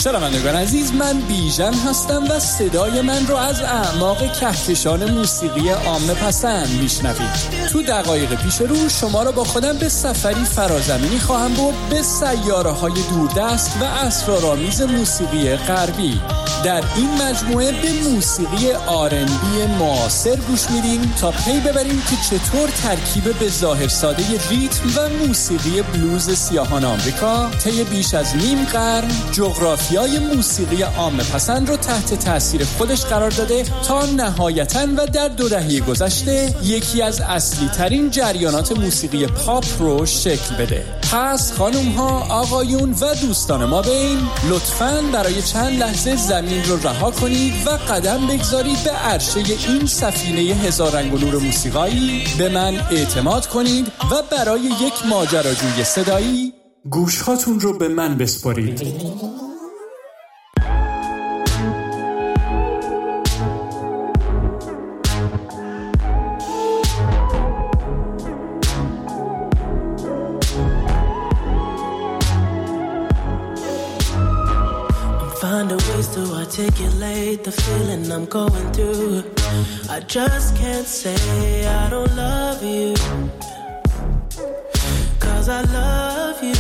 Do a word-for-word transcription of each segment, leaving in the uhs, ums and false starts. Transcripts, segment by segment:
شنوندگان عزیز، من بیژن هستم و صدای من رو از اعماق کهکشان موسیقی عامه پسند میشنوید. تو دقایق پیش رو شما رو با خودم به سفری فرازمینی خواهم برد به سیاره‌های دوردست و اسرارآمیز موسیقی غربی. در این مجموعه به موسیقی آر ان بی معاصر گوش میدیم تا پی ببریم که چطور ترکیب به ظاهر ساده ریتم و موسیقی بلوز سیاهان آمریکا طی بیش از نیم قرن جغرافیای موسیقی عامه پسند رو تحت تاثیر خودش قرار داده تا نهایتاً و در دو دهه گذشته یکی از اصلی ترین جریانات موسیقی پاپ رو شکل بده. پس خانوم ها، آقایون و دوستان ما بین، لطفاً برای چند لحظه زمین رو رها کنید و قدم بگذارید به عرشه این سفینه هزار رنگ و نور موسیقایی. به من اعتماد کنید و برای یک ماجراجوی صدایی گوشهاتون رو به من بسپارید. Find a ways to articulate the feeling I'm going through. I just can't say I don't love you, 'cause I love you.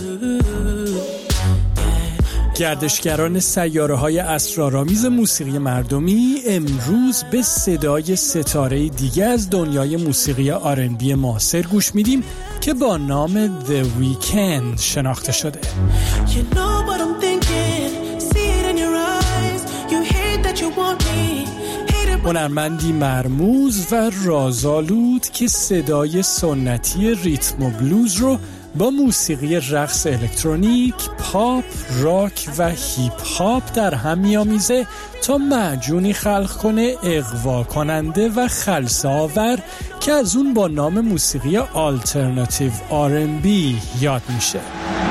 گردشگران سیاره‌های اسرارآمیز موسیقی مردمی امروز به صدای ستاره دیگه از دنیای موسیقی آر ان بی معاصر گوش میدیم که با نام The Weeknd شناخته شده. You know what I'm thinking, see it in your eyes, you hate that you want me. هنرمندی مرموز و رازآلود که صدای سنتی ریتم و بلوز رو با موسیقی رقص الکترونیک، پاپ، راک و هیپ هاپ در هم میامیزه تا معجونی خلق کنه اغوا کننده و خلسه آور که از اون با نام موسیقی آلترناتیو آر ان بی یاد میشه.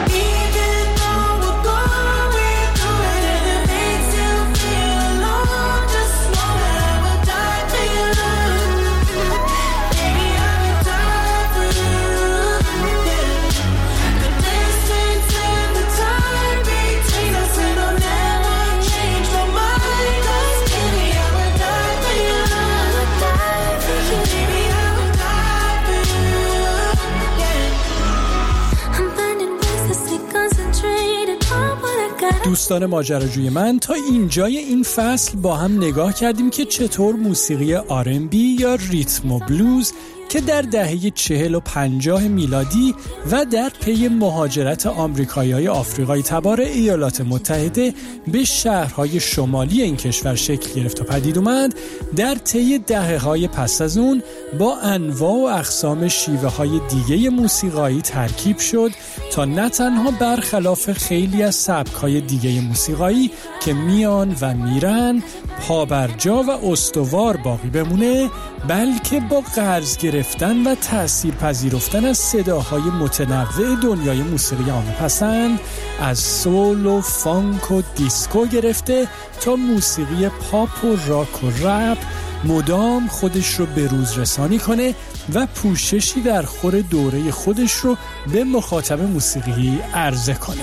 دوستان ماجراجوی من، تا اینجای این فصل با هم نگاه کردیم که چطور موسیقی آر ان بی یا ریتم و بلوز که در دهه چهل و پنجاه میلادی و در پی مهاجرت آمریکایی‌های آفریقای تبار ایالات متحده به شهرهای شمالی این کشور شکل گرفت و پدید اومد، در طی دهه‌های پس از اون با انواع و اقسام شیوه‌های دیگه موسیقایی ترکیب شد تا نه تنها برخلاف خیلی از سبک‌های دیگه موسیقایی که میان و میرن پابرجا و استوار باقی بمونه، بلکه با قرض گرفتن و تأثیر پذیرفتن از صداهای متنوع دنیای موسیقی عامه پسند از سول و فانک و دیسکو گرفته تا موسیقی پاپ و راک و رپ مدام خودش رو به روز رسانی کنه و پوششی در خور دوره خودش رو به مخاطب موسیقی عرضه کنه.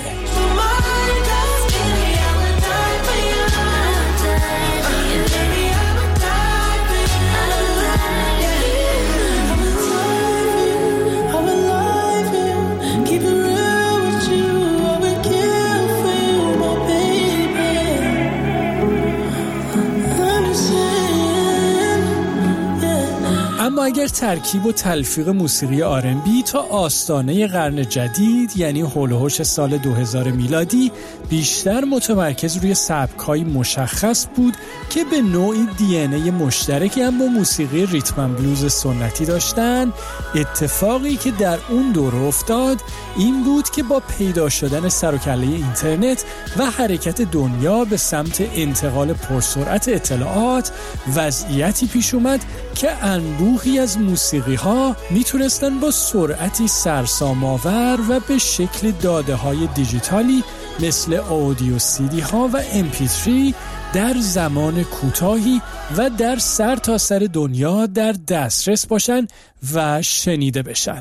اما اگر ترکیب و تلفیق موسیقی آر ان بی تا آستانه قرن جدید یعنی هول و هوش سال دو هزار میلادی بیشتر متمرکز روی سبک‌های مشخص بود که به نوعی دی ان ای مشترکی هم با موسیقی ریتم بلوز سنتی داشتن، اتفاقی که در اون دوره افتاد این بود که با پیدا شدن سر و کله اینترنت و حرکت دنیا به سمت انتقال پرسرعت اطلاعات وضعیتی پیش اومد که انبوهی از موسیقی‌ها میتونستن با سرعتی سرسام‌آور و به شکل داده‌های دیجیتالی مثل اودیو سی دی ها و ام پی تری در زمان کوتاهی و در سر تا سر دنیا در دسترس باشن و شنیده بشن.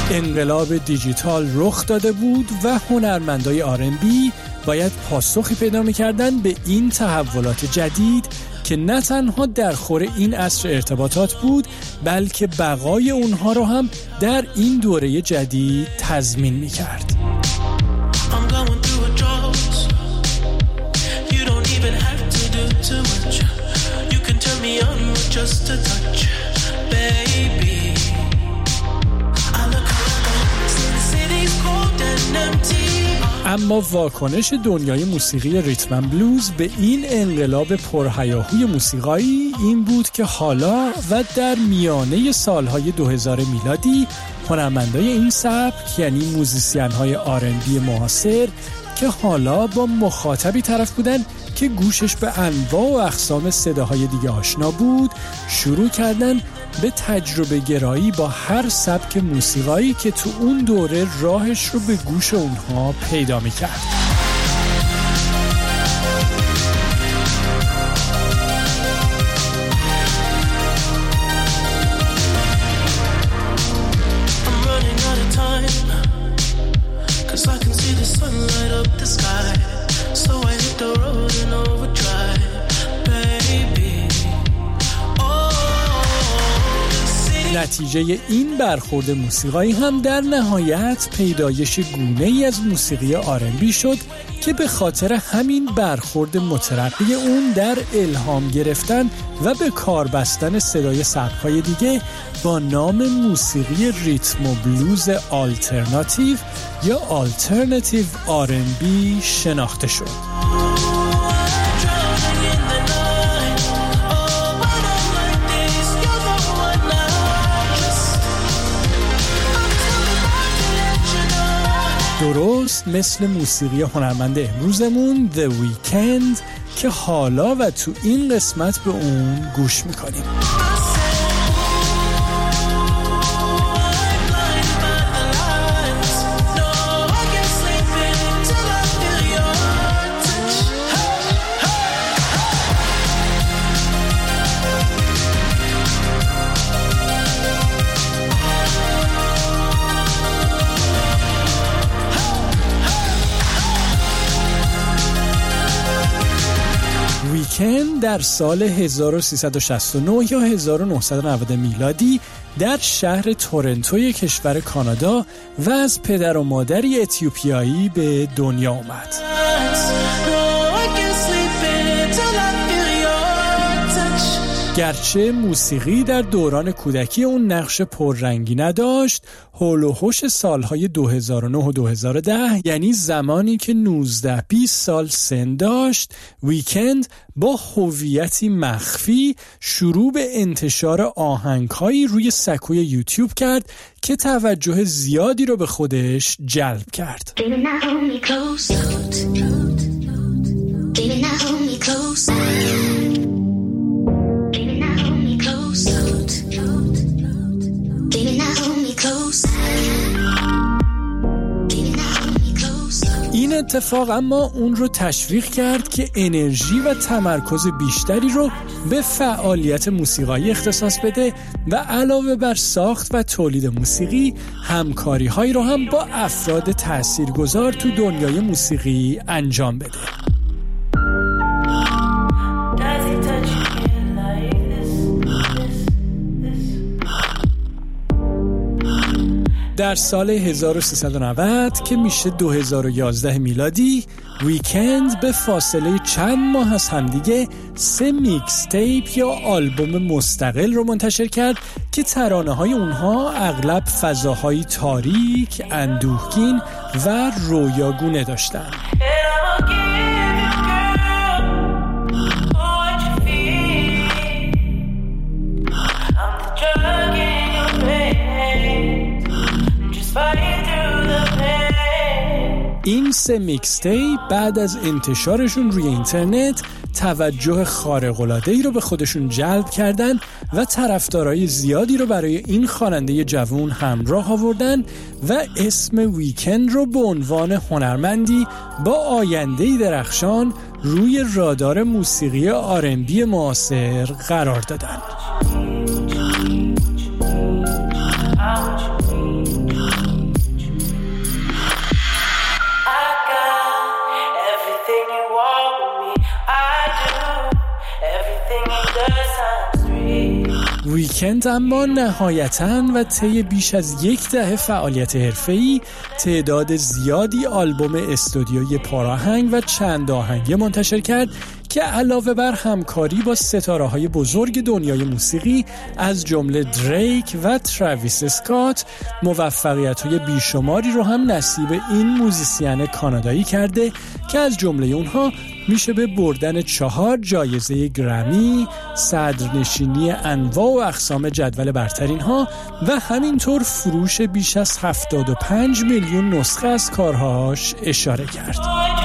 انقلاب دیجیتال رخ داده بود و هنرمندای آر ان بی باید پاسخی پیدا می‌کردن به این تحولات جدید که نه تنها در خور این عصر ارتباطات بود، بلکه بقای اونها رو هم در این دوره جدید تضمین می‌کرد. اما واکنش دنیای موسیقی ریتم اند بلوز به این انقلاب پرهیاهوی موسیقایی این بود که حالا و در میانه سالهای دو هزار میلادی هنرمندای این سبک، یعنی موزیسین‌های آر ان بی معاصر که حالا با مخاطبی طرف بودن که گوشش به انواع و اقسام صداهای دیگه آشنا بود، شروع کردن به تجربه گرایی با هر سبک موسیقایی که تو اون دوره راهش رو به گوش اونها پیدا می‌کرد. نتیجه این برخورد موسیقایی هم در نهایت پیدایش گونه‌ای از موسیقی آر ان بی شد که به خاطر همین برخورد مترقی اون در الهام گرفتن و به کار بستن صدای سبک‌های دیگه با نام موسیقی ریتم و بلوز آلترناتیو یا آلترناتیو آر ان بی شناخته شد. درست مثل موسیقی هنرمند امروزمون The Weeknd که حالا و تو این قسمت به اون گوش میکنیم. ویکند در سال هزار و سیصد و شصت و نه یا هزار و نهصد و نود میلادی در شهر تورنتوی کشور کانادا و از پدر و مادری اتیوپیایی به دنیا آمد. گرچه موسیقی در دوران کودکی اون نقش پررنگی نداشت، هول و هوش سالهای دو هزار و نه و دو هزار و ده، یعنی زمانی که نوزده بیست سال سن داشت، ویکند با هویتی مخفی شروع به انتشار آهنگ‌هایی روی سکوی یوتیوب کرد که توجه زیادی رو به خودش جلب کرد. این اتفاق اما اون رو تشویق کرد که انرژی و تمرکز بیشتری رو به فعالیت موسیقایی اختصاص بده و علاوه بر ساخت و تولید موسیقی، همکاری هایی رو هم با افراد تاثیرگذار تو دنیای موسیقی انجام بده. در سال هزار و سیصد و نود که میشه دو هزار و یازده میلادی، ویکند به فاصله چند ماه از همدیگه سه میکس تیپ یا آلبوم مستقل رو منتشر کرد که ترانه‌های اونها اغلب فضاهای تاریک، اندوهگین و رویاگونه داشتن. این سه میکس تیپ بعد از انتشارشون روی اینترنت توجه خارق‌العاده‌ای رو به خودشون جلب کردن و طرفدارای زیادی رو برای این خواننده جوان همراه آوردن و اسم ویکند رو به عنوان هنرمندی با آینده‌ای درخشان روی رادار موسیقی آر ان بی معاصر قرار دادن. ویکند اما نهایتاً و طی بیش از یک دهه فعالیت حرفه‌ای تعداد زیادی آلبوم استودیویی پراهنگ و چند آهنگی منتشر کرد که علاوه بر همکاری با ستاره‌های بزرگ دنیای موسیقی از جمله دریک و تراویس اسکات موفقیت‌های بیشماری رو هم نصیب این موزیسین کانادایی کرده که از جمله اونها میشه به بردن چهار جایزه گرمی، صدرنشینی انواع و اقسام جدول برترین ها و همینطور فروش بیش از هفتاد و پنج میلیون نسخه از کارهاش اشاره کرد.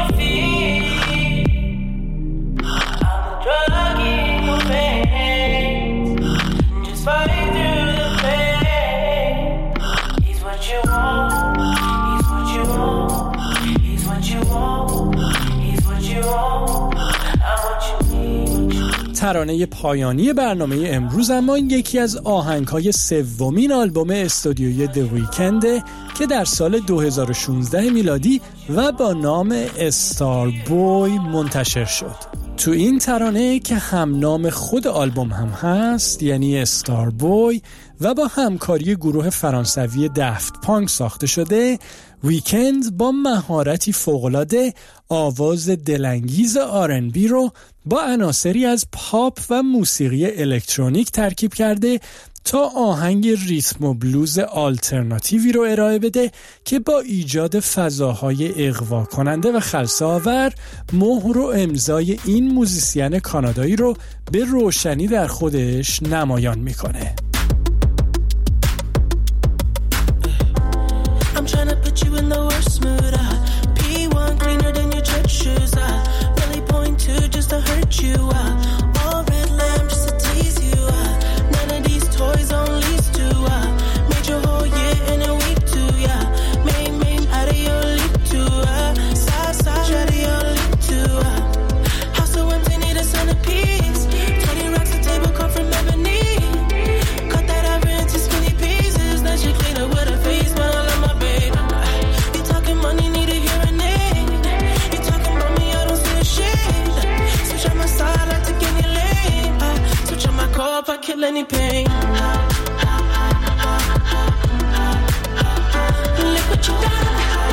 ترانه پایانی برنامه امروز اما یکی از آهنگ‌های سومین آلبوم استودیویی The Weeknd که در سال دو هزار و شانزده میلادی و با نام استار بوی منتشر شد. تو این ترانه که هم نام خود آلبوم هم هست یعنی استار بوی و با همکاری گروه فرانسوی دفت پانک ساخته شده، ویکند با مهارتی فوق‌العاده آواز دلانگیز آر ان بی رو با عناصری از پاپ و موسیقی الکترونیک ترکیب کرده تا آهنگ ریتم و بلوز آلترناتیوی رو ارائه بده که با ایجاد فضاهای اغوا کننده و خلسه‌آور مهر و امضای این موزیسین کانادایی رو به روشنی در خودش نمایان میکنه. I'm trying to put you in the worst mood. I P one cleaner than your church shoes. I really point two just to hurt you. I all red lamb just to tease you. I none of these toys on lease to. I made your whole year in a week too. Yeah, main main out of your league too. I side side out of your league too. I house so empty need a centerpiece. Twenty racks a table cut from ebony. Cut that ever into skinny pieces. Then she clean up with her face, but I love my baby. You talking money, need a hearing aid. You talking about me, I don't see a shade. Switch on my side, I take any lane. I switch on my car if I kill any pain. Look what you done.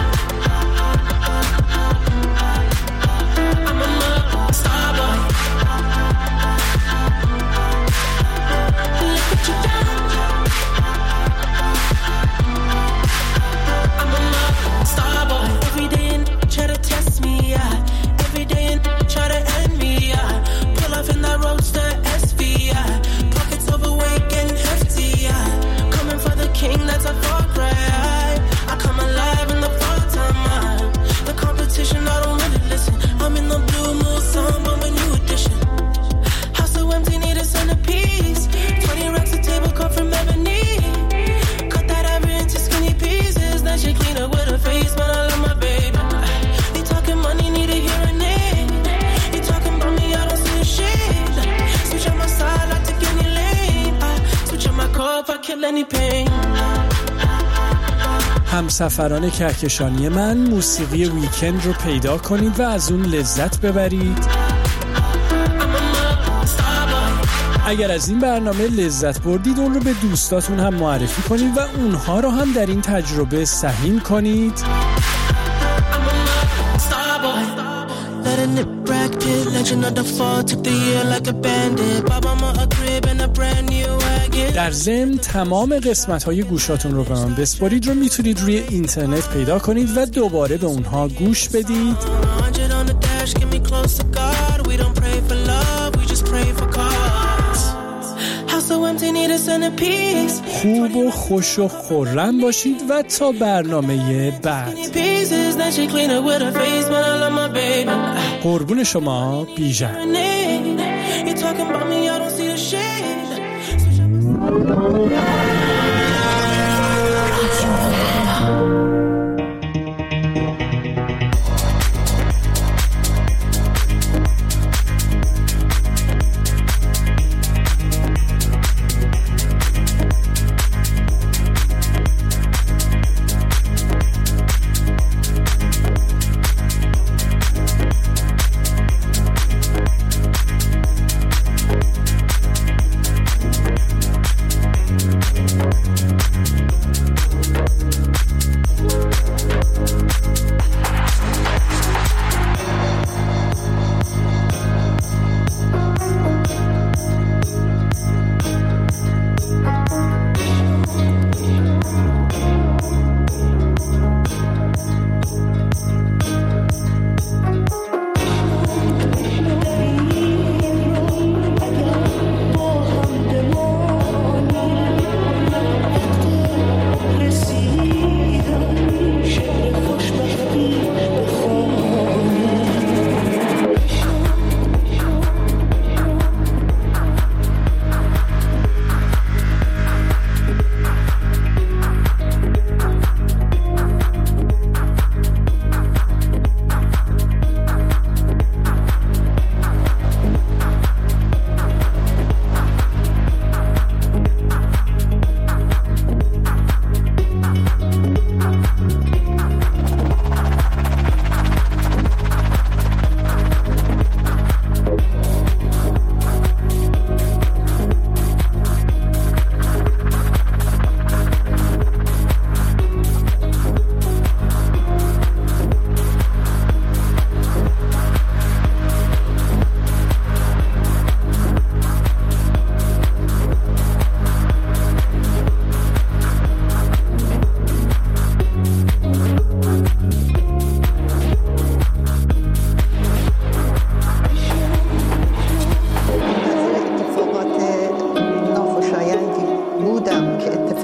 I'm a mother, star boy. Look what you done. I'm a mother, star boy. Every day and try to test me, yeah. Every day and try to end me, yeah. Pull off in that roadster S V, yeah. Pockets overweight getting hefty, yeah. Coming for the king, that's a far cry. I come alive in the fall time, man. The competition, I don't really listen. I'm in the blue moon, song, I'm a new edition. House so empty, need a centerpiece. Twenty racks a table cut from ebony. Cut that ever into skinny pieces. Then she clean up with her face, but I love my baby. You talking money, need a hearing aid. You talking about me, I don't see a shade. Switch on my side, I take any lane. I switch on my car if I kill any pain. همسفران کهکشانی من، موسیقی ویکند رو پیدا کنید و از اون لذت ببرید. اگر از این برنامه لذت بردید اون رو به دوستاتون هم معرفی کنید و اونها رو هم در این تجربه سهیم کنید. در ضمن تمام قسمت‌های گوشاتون رو به من بسپارید رو میتونید روی اینترنت پیدا کنید و دوباره به اونها گوش بدید. خوب و خوش و خرم باشید و تا برنامه بعد. قربون شما، بیژن.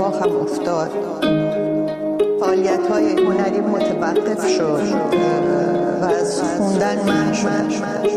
اتفاق هم افتاد. فعالیت‌های هنری متوقف شد و از خوندن منع شدم.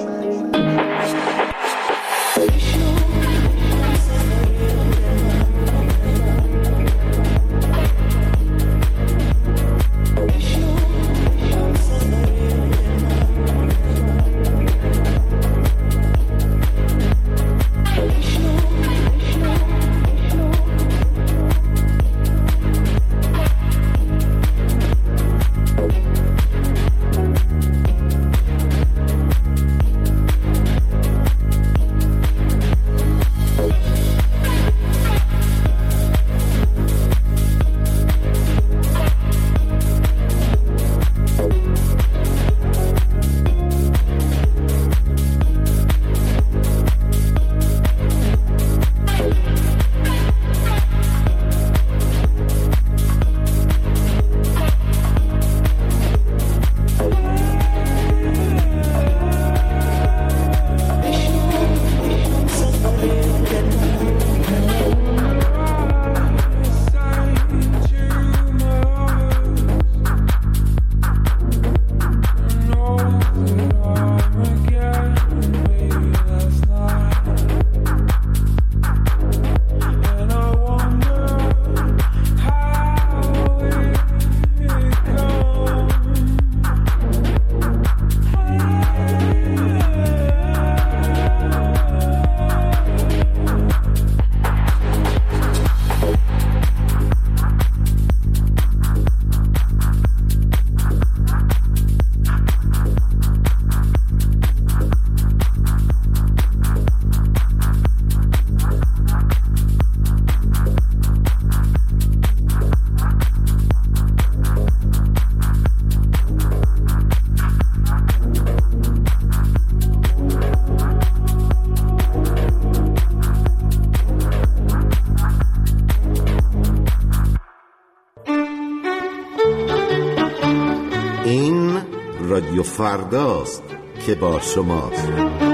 رادیو فرداست که با شماست.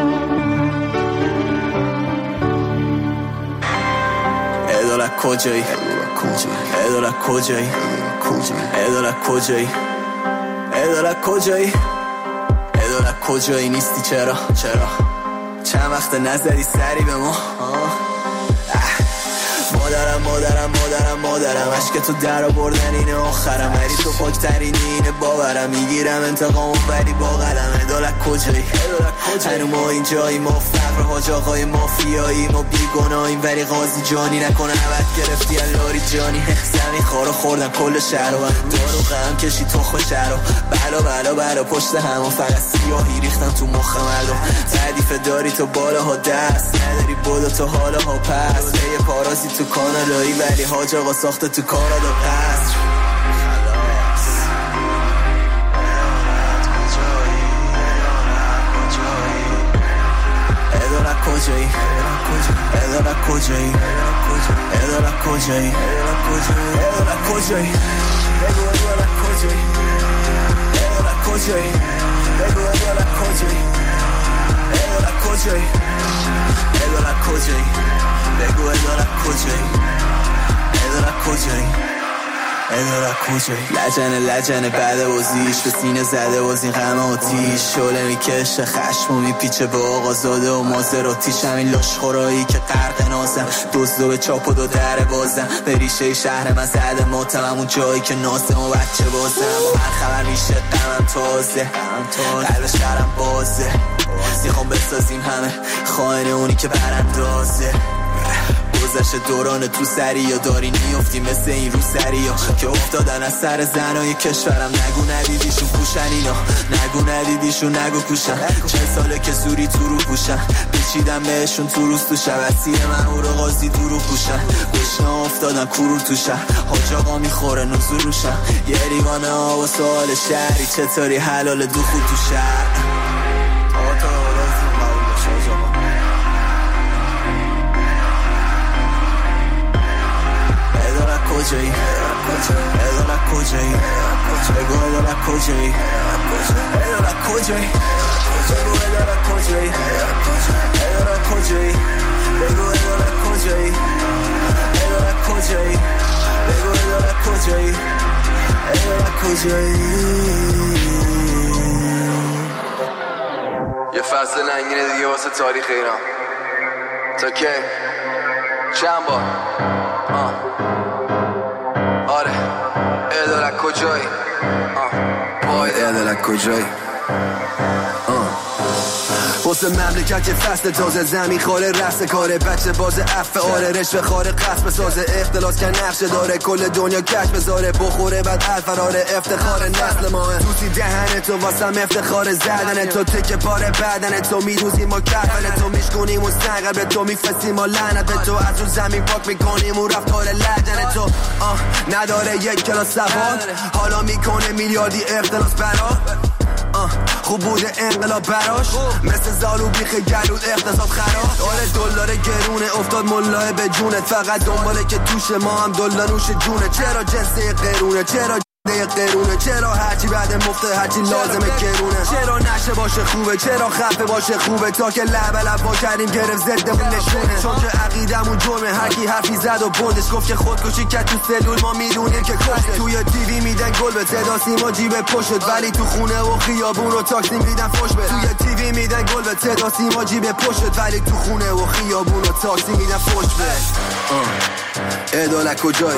اداره کجایی؟ اداره کجایی؟ اداره کجایی؟ اداره کجایی؟ اداره کجایی نیستی چرا؟ چرا؟ چند وقت نزدی سری به ما؟ مادرم مادرم مادرم مادرم عشق تو در آوردن اینه آخرم، ولی تو پاکترینی اینه باورم، میگیرم انتقامو ولی با قلم. ادالت کجایی؟ هنو ما اینجایی، ما فقر حاج آقای مافیایی، ما بیگناهیم ولی قاضی جانی نکنه عبد گرفتی اللاری جانی. زمین خارو خوردن کل شهر و دارو غم کشی تخم شهر و بلا بلا بلا پشت همون فقط سیاهی ریختن تو مخ مردم. تعریف داری تو بالاها دست نداری بودو تو حالاها پس یه پارازی تو کانالایی ولی حاج آقا ساخته تو کانادا قصر. اداره کجایی؟ اداره کجایی؟ اداره کجایی؟ اداره کجایی؟ بگو اداره کجایی؟ اداره کجایی؟ بگو اداره کجایی؟ اداره کجایی؟ اداره کجایی؟ بگو اداره کجایی؟ اداره کجایی؟ اداره کجایی؟ لجنه لجنه بعد بازیش به سینه زده باز این غم آتیش، شعله میکشه خشم و میپیچه به آقا زاده و مازراتیش. همین لاشخورایی که غرق نازم دزدو به چاپ و دو در بازم، به ریشه شهر من زده ماتم، همون جایی که ناسم و بچه بازم. هر خبر میشه غمم تازه، قلب شهرم بازه، میخوام بسازیم همه خائن اونی که براندازه. گذشت دوران تو سری یا داری نیفتی مثل این رو سری ها که افتادن از سر زنای کشورم. نگو ندیدیشون پوشن اینا، نگو ندیدیشون نگو پوشن. چه ساله که زوری تو رو پوشن، پیچیدن بهشون تو روز تو شب. اسیر من او رو قاضی تو رو پوشن، گشنا افتادن کرور تو شهر. حاج آقا میخوره نزور روشن، یه ریوانه ها و سوال شهری چطوری حلال دخول تو شهر. کجایی؟ اداره کجایی؟ بگو اداره کجایی؟ اداره کجایی؟ بگو اداره کجایی؟ اداره کجایی؟ بگو اداره کجایی؟ اداره کجایی؟ کجایی؟ یه فصل ننگینه دیگه واسه تاریخ ایران. تا کی؟ چند بار؟ آه. آره ادالت کجایی؟ آه. وای ادالت کجایی؟ واسه مملکت که فصل تازه زمین خاره رست کاره بچه باز عفه آره رشوه خاره قصب سازه اختلاس که نقشه داره کل دنیا کش بذاره بخوره بعد الفراره افتخار نسل ماه دوستی دهن تو واسم افتخار زدن تو تکه پاره بدن تو میدوزیم ما کفن تو میشکنیم مستقل به تو میفسیم ما لعنت به تو از اون زمین پاک میکنیم اون رفتار لجن تو آه نداره یک کلاس سوال حالا میکنه میلیاردی اختلاس برا خوب بوده انقلاب براش مثل زالو بیخ گلود اقتصاد خراب آره دلار گرونه افتاد ملاه به جونت فقط دنباله که توش ما هم دلار نوش جونه چرا جنسه قرونه چرا ده قرونه چرا هرچی بعد مفته هرچی لازمه گرونه چرا نشه باشه خوبه چرا خفه باشه خوبه تا که لب لب با کردیم گرفت ضدمون نشونه چون که عقیدمون جرمه هر کی حرفی زد و بندش گفت که خودکشی کرد تو سلول ما میدونیم که کشته توی تیوی میدن گل به صدا سیما جیب پشت ولی تو خونه و خیابون و تاکسی میدن فوش به توی تیوی میدن گل به صدا سیما جیب پشت ولی تو خونه و خیابون و تاکسی میدن فوش به ادالت کجایی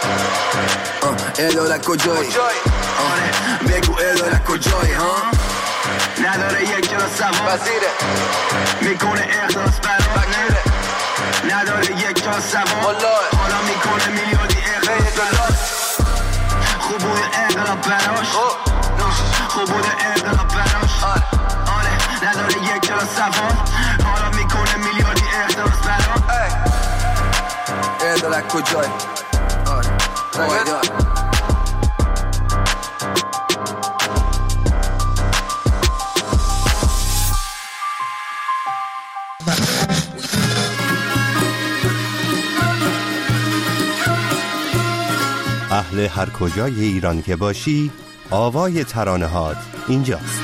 ادالت کجایی بگو ادالت کجایی ها نداره یک کلاس سوار وزیره میکنه اخلاص برای نداره یک کلاس سوار حالا میکنه میلیاردی اخلاص خوب بوده انقلاب براش خوب بوده انقلاب براش آره نداره یک کلاس سوار حالا میکنه میلیاردی اخلاص براش ادالت کجایی آره اهل هر کجای ایران که باشی آوای ترانه‌هات اینجاست.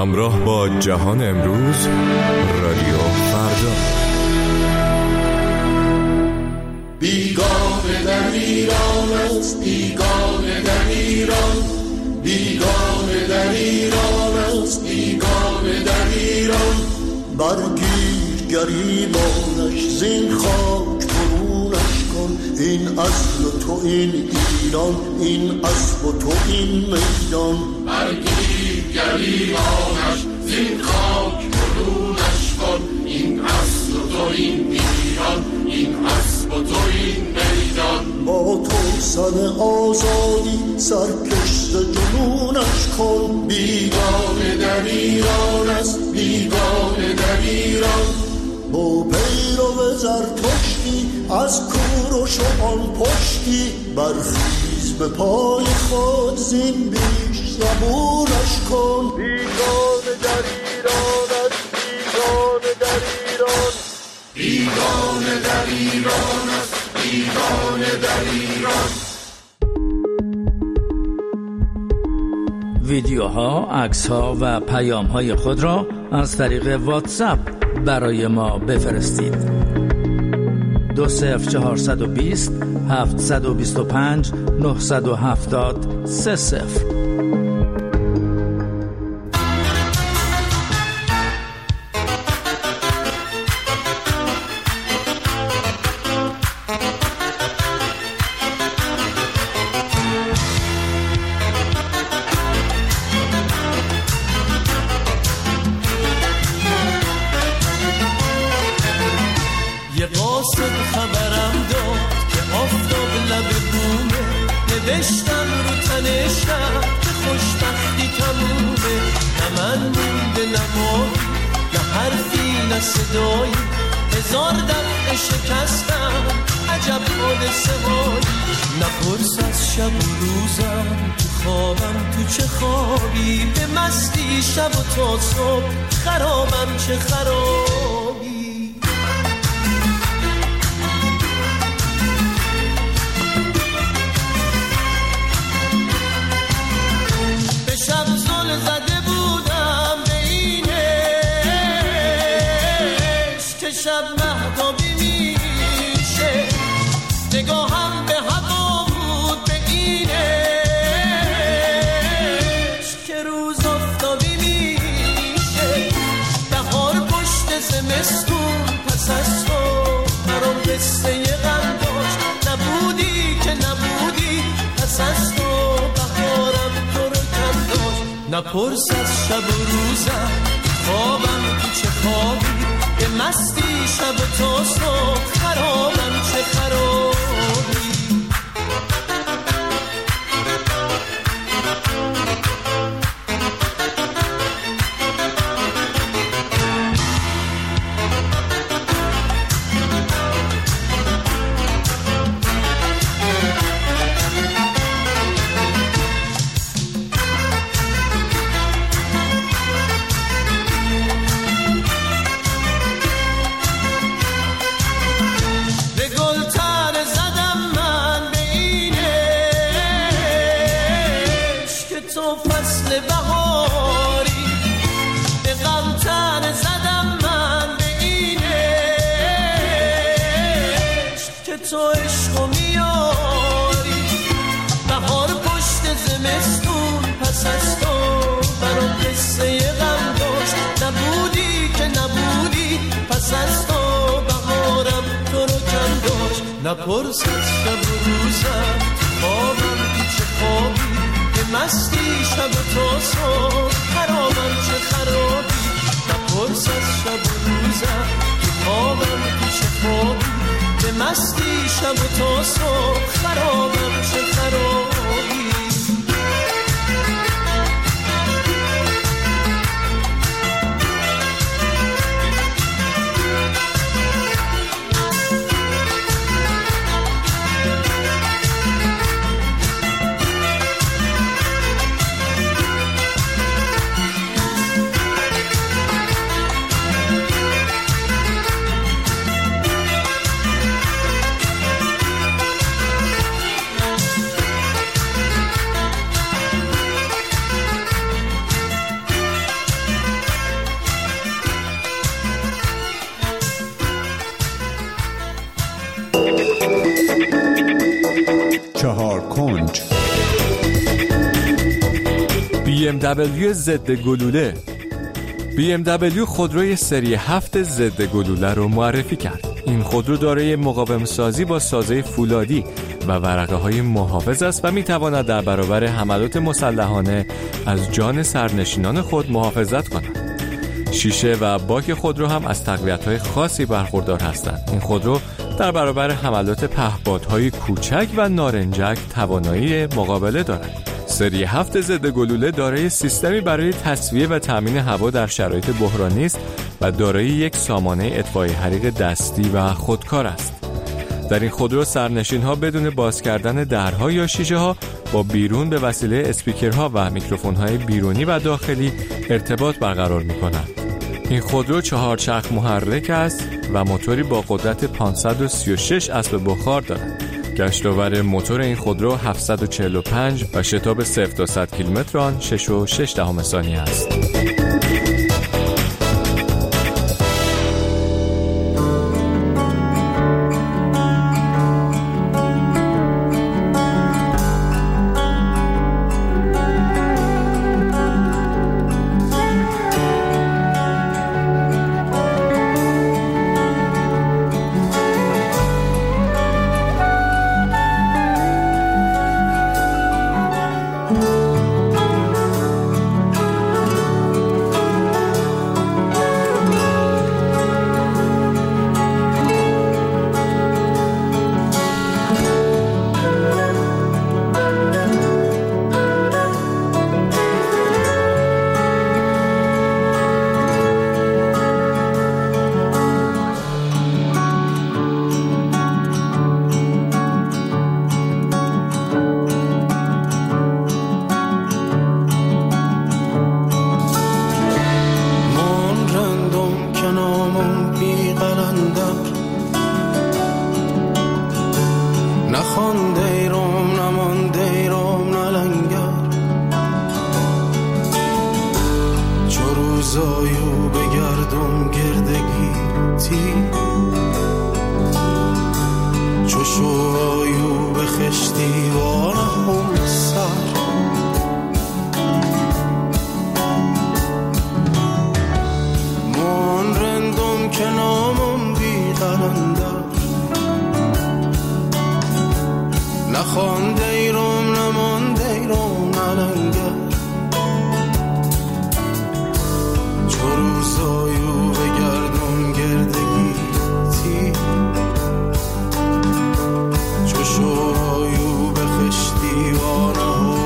همراه با جهان امروز، رادیو فردا. بیگانه در ایران است، بیگانه در ایران، بیگانه در ایران است، بیگانه در ایران. برگیر گریبانش زین خاک برونش کن، این اصل تو این ایران، این اصل تو این میدان. برگیر گریبانش زین خاک برونش کن، این اصل تو این ایران، این اصل تو این میدان. با تو سن آزادی سرکشت جنونش کن، بیگانه در ایران است، بیگانه در ایران. با پیرو زرتشتی از کوروش و آن پشتی، برخیز به پای خود زین بیش زبونش کن. بیگانه در ایران است، بیگانه در ایران، بیگانه در ایران است، بیگانه در ایران. ویدیوها، عکس‌ها و پیام‌های خود را از طریق واتساپ برای ما بفرستید. دو صفر چهارصد و بیست هفتصد و بیست و پنج نهصد و هفتاد سه صفر. نوشتم رو تنشم که خوشبختی تمومه، نه من مونده نه ماهی، نه حرفی نه صدایی، هزار دفعه شکستم عجب حادثه هایی. نپرس از شب و روزم تو خوابم تو چه خوابی، به مستی شب و تا صبح خرابم چه خرابی. زده بودم به اینش که شب مهتابی میشه، نگاهم به هوا بود به اینش که روز آفتابی میشه. بهار پشت زمستون پس از تو برام قصه غم داشت، نبودی که نبودی پس از تو بهارم تو رو کم داشت. نپرس از شب و روزم خوابم تو چه خوابی، به مستی شب و تا صبح خرابم چه خرابی. تو عشقو میاری، بهار پشت زمستون پس از تو برام قصه غم داشت، نبودی که نبودی پس از تو بهارم تو رو کم داشت. نپرس از شب و روزم خوابم تو چه خوابی، به مستی شب و تا صبح خرابم چه خرابی. نپرس از شب و روزم خوابم تو چه خوابی، به مستی شب و تا صبح خرابم چه خرابی. چهار کنج. بی ام دبلیو ضد گلوله. بی ام دبلیو خودروی سری هفت ضد گلوله رو معرفی کرد. این خودرو دارای مقاوم سازی با سازه فولادی و ورقه های محافظ است و می تواند در برابر حملات مسلحانه از جان سرنشینان خود محافظت کند. شیشه و باک خودرو هم از تقویت های خاصی برخوردار هستند. این خودرو در برابر حملات پهپادهای کوچک و نارنجک توانایی مقابله دارد. سری هفت ضد گلوله دارای سیستمی برای تسویه و تامین هوا در شرایط بحرانی است و دارای یک سامانه اطفای حریق دستی و خودکار است. در این خودرو سرنشین‌ها بدون باز کردن درها یا شیشه‌ها با بیرون به وسیله اسپیکرها و میکروفون‌های بیرونی و داخلی ارتباط برقرار می‌کنند. این خودرو چهار چرخ محرک است و موتوری با قدرت پانصد و سی و شش اسب بخار دارد. گشتاور موتور این خودرو هفتصد و چهل و پنج و شتاب صفر تا صد کیلومتر آن شش و شش دهم ثانیه است. روزایو بگردم گردگیتی چو شوهایو به خشتی وارم سر من رندم که نامم بی قلندر نخوانده ایرم نمانده ایرم نلنگر روزایو بگردم گردگیتی چو شوهایو به خشتی وانه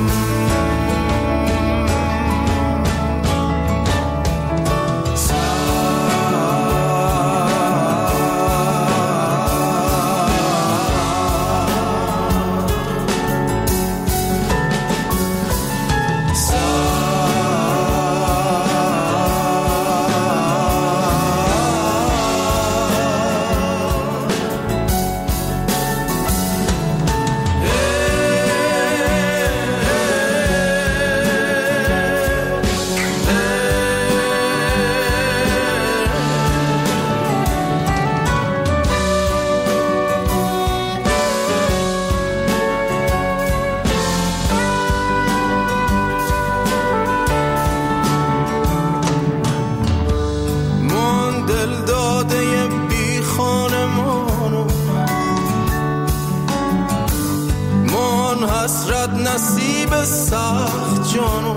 حسرت نصیب سخت جانو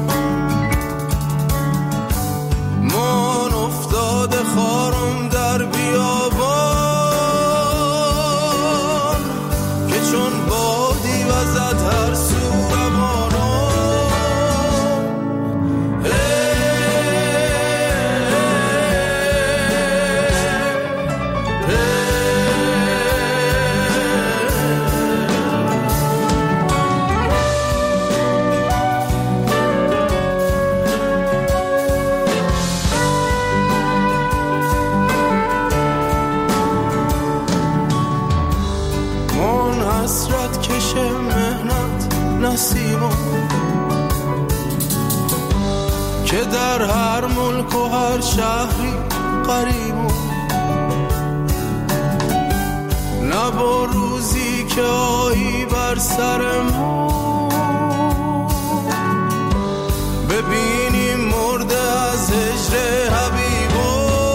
من افتاده خارم در بیابان که چون بادی وزد هر سو روانم حسرت کشه مهنت نصیبم که در هر ملک و هر شهری قریبم نه با روزی که آیی بر سرمون، ببینیم مرده از هجر حبیبو.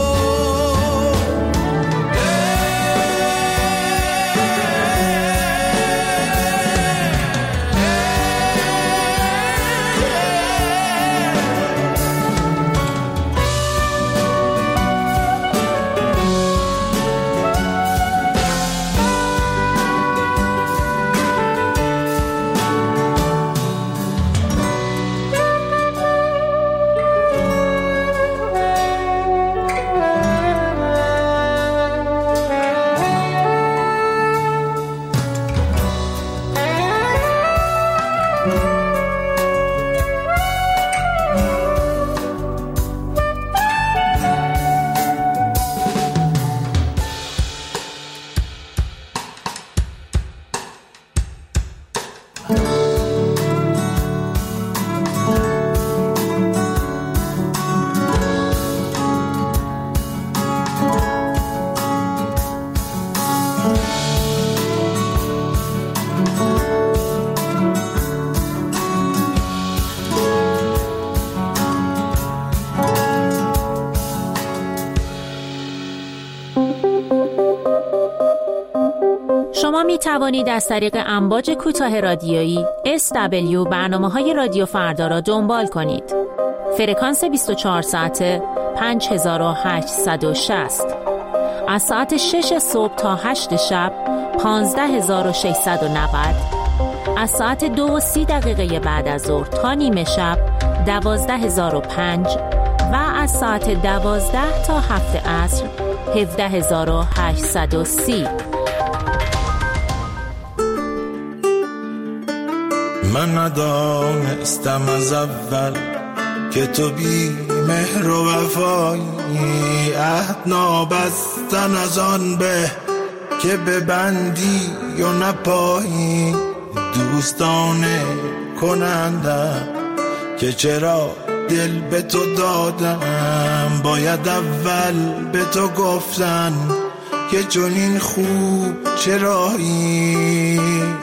شما می توانید از طریق امواج کوتاه رادیویی اس دبلیو برنامه‌های رادیو فردا را دنبال کنید. فرکانس بیست و چهار ساعته پنج هزار و هشتصد و شصت، از ساعت شش صبح تا هشت شب پانزده هزار و ششصد و نود، از ساعت دو و سی دقیقه بعد از ظهر تا نیمه شب دوازده هزار و پنج و از ساعت دوازده تا هفت عصر هفده هزار و هشتصد و سی. من ندانستم از اول که تو بی مهر و وفایی، عهد نابستن از آن به که ببندی و نپایی. دوستانه کنندم که چرا دل به تو دادم، باید اول به تو گفتن که چون این خوب چرایی.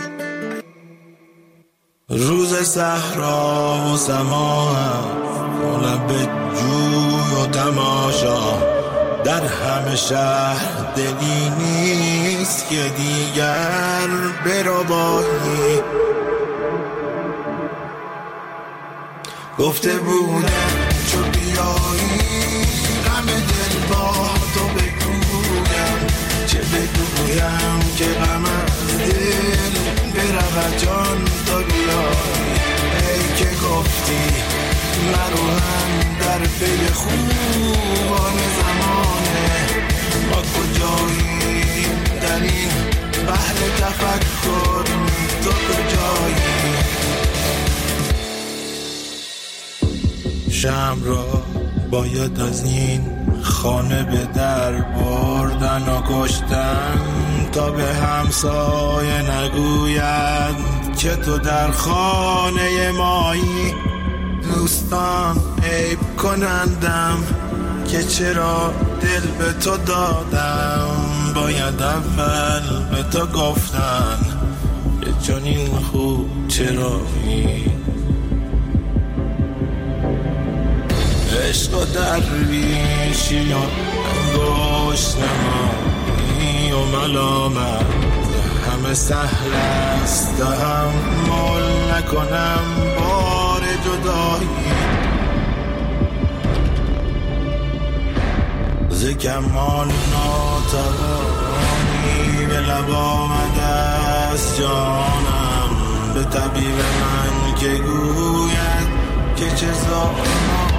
روز صحرا و سما و لب جوی و تماشا، در همه شهر دلی نیست که دیگر بربایی. گفته بودم چو بیایی همه دل با تو بگویم، چه بگویم که غم از دل برود جان تو بیایی. ای که گفتی مرو هم در پی خوبان زمانه، ما کجاییم در این بحر تفکر، تو کجایی؟ شمع را باید از این خانه به در بردن و کشتن، تا به همسایه نگوید که تو در خانه مایی. دوستان عیب کنندم که چرا دل به تو دادم، باید اول به تو گفتن که چون این خوب چرایی. عشق و درویشی و انگشت نمایی و ملامت همه سهل است، تحمل نکنم بار جدایی. ز کمان ناتوانی به لب آمده است جانم، به طبیب من که گوید که چه زانم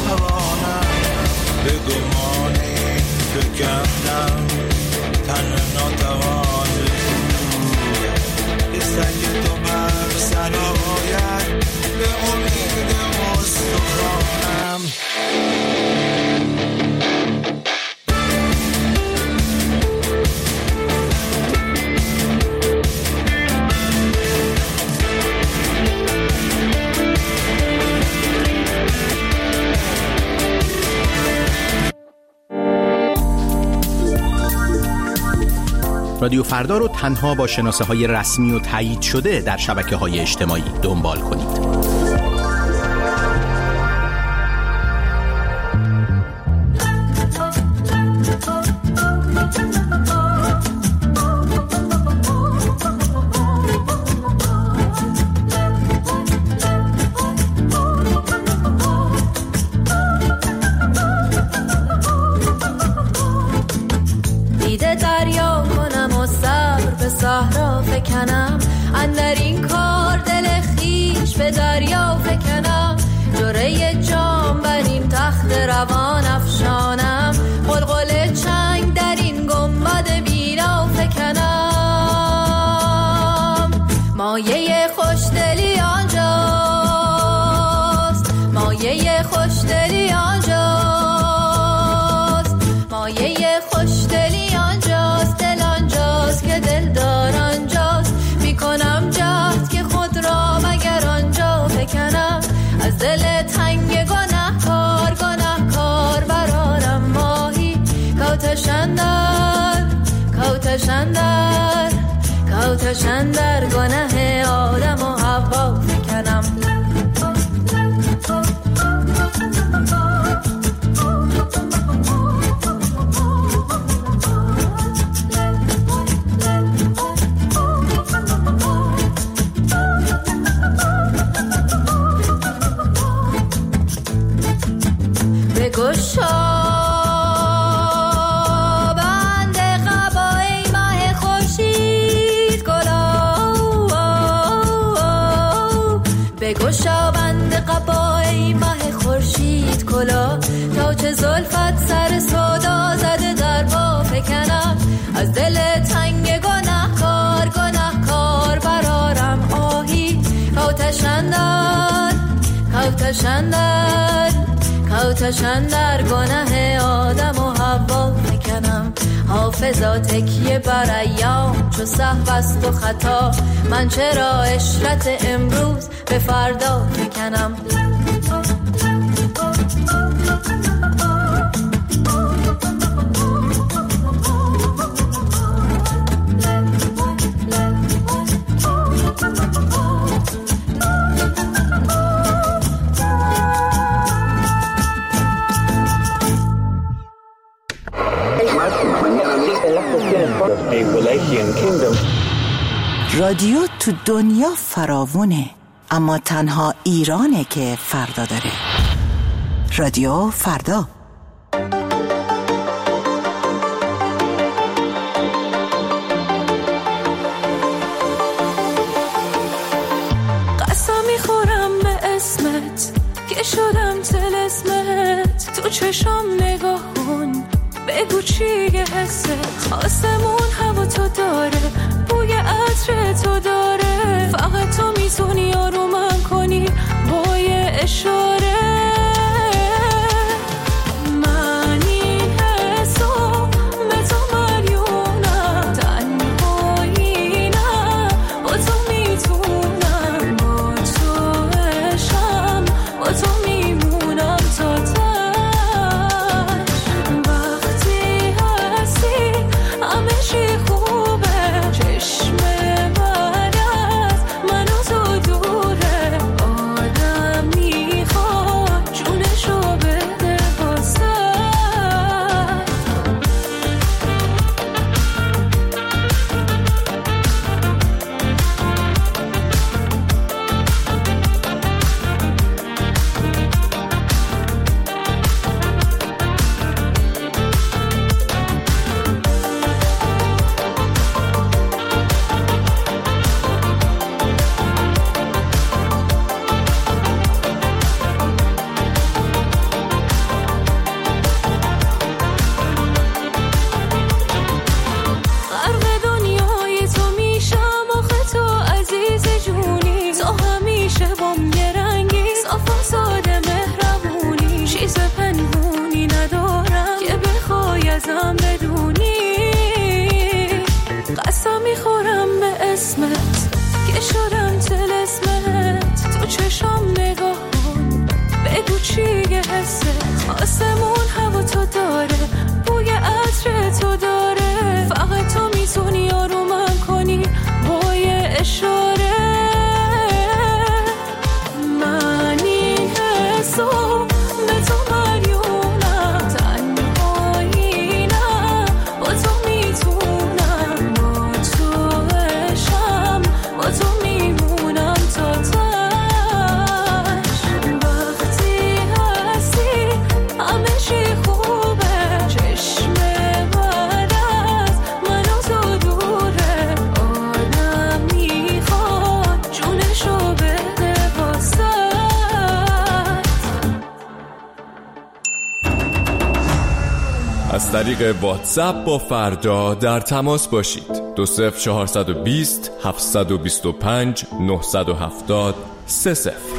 به گمان این فکردم تن ناتوان که سنگ تو بر سر آید به امید استخوانم. رادیو فردا رو تنها با شناسه های رسمی و تایید شده در شبکه های اجتماعی دنبال کنید. صحرا فکنم اندر این کار دل خیش به دریا فکنم جوره جام بر این تخت روان افشانم قلقل چنگ در این گنبد بینا فکنم مایه خوشدلی آنجاست مایه خوشدلی آنجاست مایه خوشدلی آنجاست دل آنجاست که دل دار آنجاست میکنم جهد که خود را مگر آنجا فکنم از دل تنگ گناه کار گناه کار برارم ماهی کوتشندر کوتشندر کوتشندر گناه آدم و حوا فکنم گشا بند قبای ماه خورشید گلا بگشا بند قبای ماه خورشید کلا تا چه زلفت سر سودا زده در با فکنم از دل تنگ گناه کار گناه کار برارم آهی کوتشندر کوتشندر کوتشندر گناه آدم و حوا فکنم حافظا تکیه بر ایام چو سهو است و خطا من چرا عشرت امروز به فردا فکنم رادیو تو دنیا فراوونه اما تنها ایرانه که فردا داره. رادیو فردا. قسم میخورم به اسمت که شدم طلسمت تو چشم نگاه کن بگو چیه حست آسمون هوا تو داره بوی عطر تو داره فقط تو میتونی آرومم کنی با یه اشاره من این حسو به تو مریونم تنهایی نه با تو میتونم با تو عشقم با تو میمونم تا آسمون هوا تو داره بوی عطر تو داره فقط تو میتونی طریق واتساپ با فردا در تماس باشید. دو صفر چهارصد و بیست هفتصد و بیست و پنج نهصد و هفتاد سه صفر.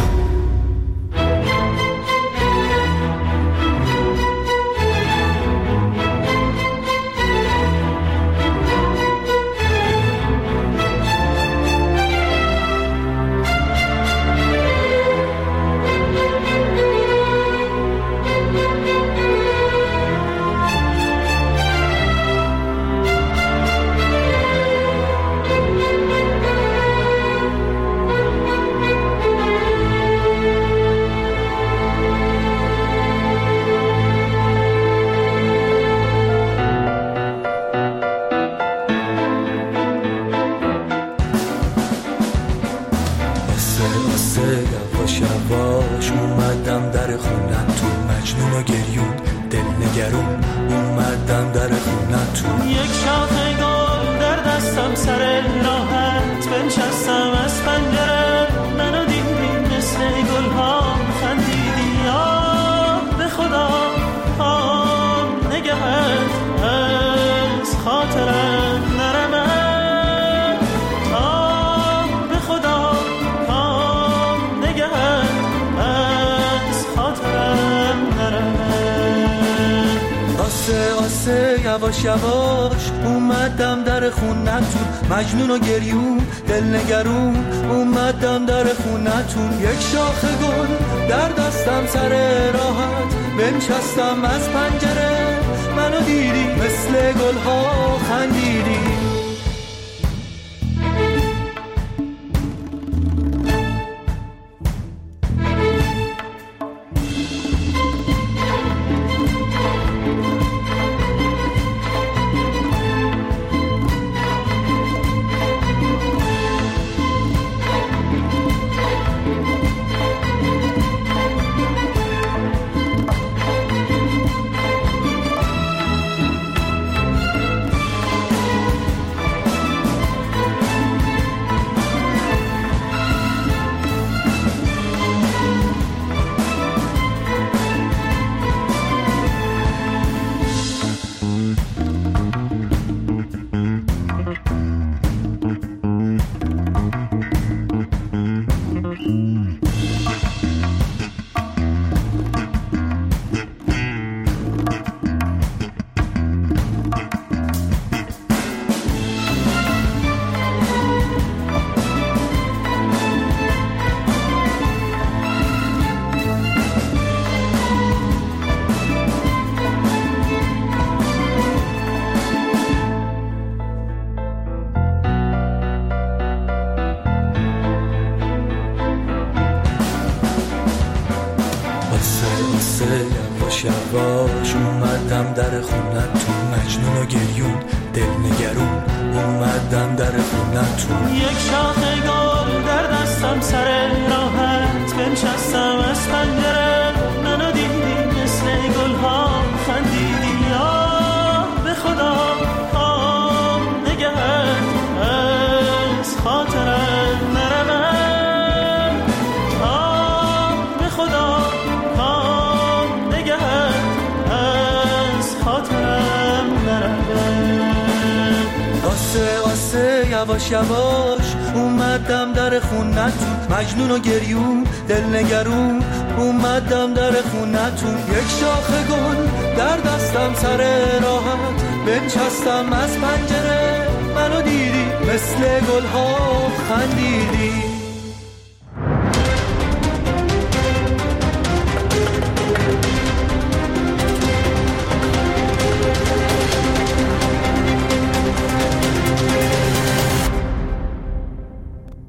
یواش یواش اومدم در خونتون، مجنون و گریون دل نگرون اومدم در خونتون. یک شاخه گل در دستم سر راحت بنشستم از پنجره، منو دیدی مثل گل ها خندیدی. آه به خدا آه نگهت از خاطرم نرمد. آه به خدا آه نگهت از خاطرم نرمد. آسه آسه یواش یواش اومدم در خونتون، مجنون و گریون دل نگرون اومدم در خونتون. یک شاخه گل در دستم سر راحت بنشستم از پنجره، منو دیدی مثل گل ها خندیدی. یواش یواش اومدم در خونتون، مجنون و گریون دل نگرون اومدم در خونتون. یک شاخه گل در دستم سر راحت بنشستم از پنجره، منو دیدی مثل گل ها خندیدی. آه به خدا آه نگهت از خاطرم نرمد. آه به خدا آه نگهت از خاطرم نرمد. آسه آسه یواش یواش اومدم در خونتون، مجنون و گریون دل نگرون اومدم در خونتون. یک شاخه گل در دستم سر راحت بنشستم از پنجره، منو دیدی مثل گل ها خندیدی.